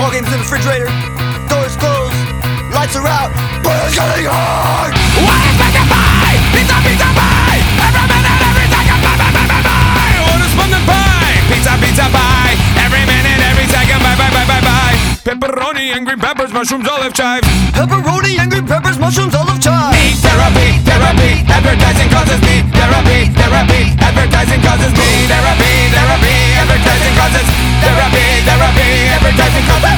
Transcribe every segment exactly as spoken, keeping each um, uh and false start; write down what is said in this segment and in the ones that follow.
Ball games in the refrigerator. Doors closed. Lights are out. But it's getting hard. What is meant to buy? Pizza, pizza, buy. Every minute, every second, buy, buy, buy, buy, buy. What is fun to buy? Pizza, pizza, buy. Every minute, every second, buy, buy, buy, buy, buy. Pepperoni and green peppers, mushrooms, olive chive. Pepperoni and green peppers, mushrooms, olive chive. Need therapy, therapy. Advertising causes need therapy, therapy. Advertising causes need therapy, therapy. Advertising causes therapy, therapy. Advertising causes.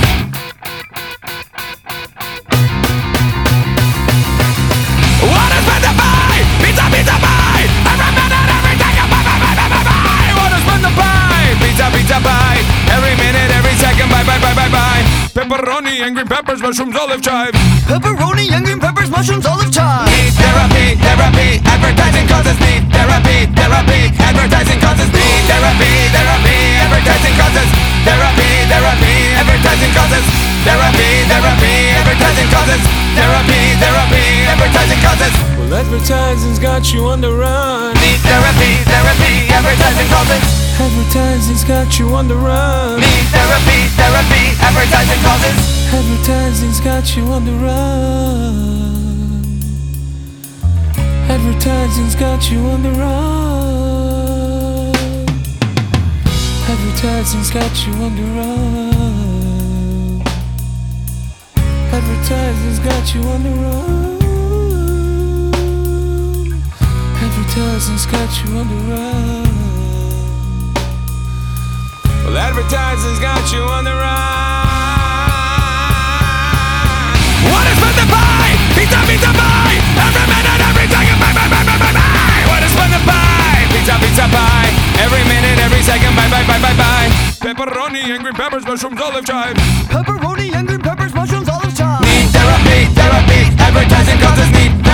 What is meant to buy? Pizza, pizza, buy. Every minute, every second, buy, buy, buy, buy, buy, buy. What is meant to buy? Pizza, pizza, buy. Every minute, every second, buy, buy, buy, buy, buy. Pepperoni and green peppers, mushrooms, olive chive. Pepperoni and green peppers, mushrooms, olive chive. Need therapy, therapy. Advertising causes need therapy, therapy. Advertising causes need therapy, therapy. Advertising causes therapy, therapy. Advertising causes therapy, therapy. Advertising causes therapy, therapy. Advertising causes. Well, advertising's got you on the run. Need therapy, therapy. Advertising causes. Advertising's got you on the run. Need therapy, therapy. Advertising causes. Advertising's got you on the run. Advertising's got you on the run. Advertising's got you on the run. Advertising's got you on the run. Advertising's got you on the run. Well, advertising's got you on the run. What is meant to buy? Pizza, pizza, buy. Every minute, every second, buy, buy, buy, buy, buy, buy. What is meant to buy? Pizza, pizza, buy. Every minute, every second, buy, buy, buy, buy, buy. Pepperoni and green peppers, mushrooms, olive chive. Pepperoni and green peppers, mushrooms, olive chive. Need therapy, therapy. Advertising causes need